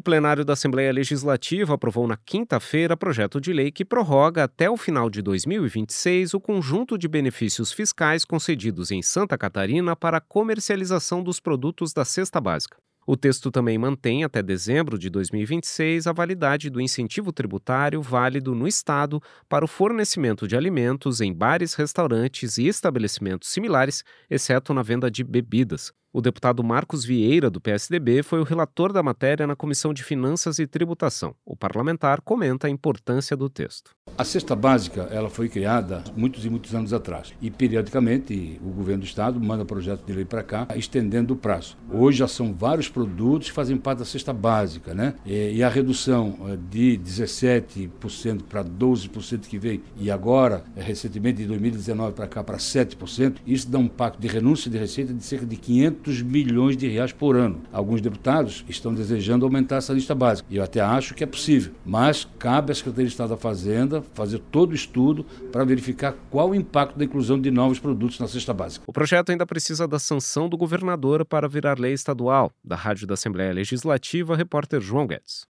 O plenário da Assembleia Legislativa aprovou na quinta-feira projeto de lei que prorroga até o final de 2026 o conjunto de benefícios fiscais concedidos em Santa Catarina para a comercialização dos produtos da cesta básica. O texto também mantém até dezembro de 2026 a validade do incentivo tributário válido no Estado para o fornecimento de alimentos em bares, restaurantes e estabelecimentos similares, exceto na venda de bebidas. O deputado Marcos Vieira, do PSDB, foi o relator da matéria na Comissão de Finanças e Tributação. O parlamentar comenta a importância do texto. A cesta básica ela foi criada muitos e muitos anos atrás e, periodicamente, o governo do Estado manda projeto de lei para cá, estendendo o prazo. Hoje já são vários produtos que fazem parte da cesta básica, né? E a redução de 17% para 12% que veio e agora, recentemente, de 2019 para cá, para 7%, isso dá um impacto de renúncia de receita de cerca de 500 milhões de reais por ano. Alguns deputados estão desejando aumentar essa lista básica. E eu até acho que é possível, mas cabe à Secretaria de Estado da Fazenda fazer todo o estudo para verificar qual o impacto da inclusão de novos produtos na cesta básica. O projeto ainda precisa da sanção do governador para virar lei estadual. Da Rádio da Assembleia Legislativa, repórter João Guedes.